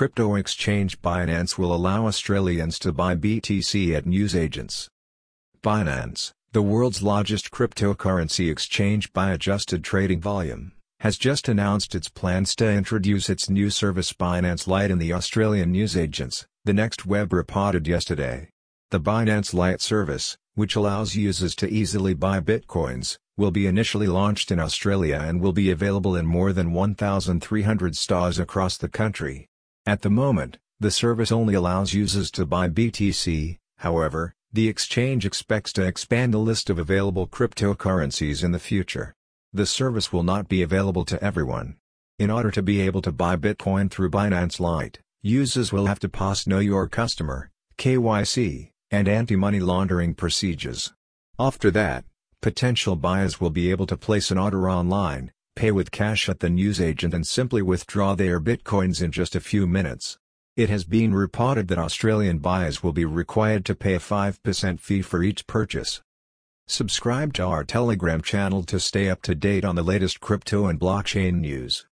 crypto exchange Binance will allow Australians to buy BTC at newsagents. Binance, the world's largest cryptocurrency exchange by adjusted trading volume, has just announced its plans to introduce its new service Binance Lite in the Australian newsagents, the Next Web reported yesterday. The Binance Lite service, which allows users to easily buy bitcoins, will be initially launched in Australia and will be available in more than 1,300 stores across the country. At the moment, the service only allows users to buy BTC, however, the exchange expects to expand the list of available cryptocurrencies in the future. The service will not be available to everyone. In order to be able to buy Bitcoin through Binance Lite, users will have to pass Know Your Customer, KYC, and anti-money laundering procedures. After that, potential buyers will be able to place an order online, pay with cash at the newsagent and simply withdraw their bitcoins in just a few minutes. It has been reported that Australian buyers will be required to pay a 5% fee for each purchase. Subscribe to our Telegram channel to stay up to date on the latest crypto and blockchain news.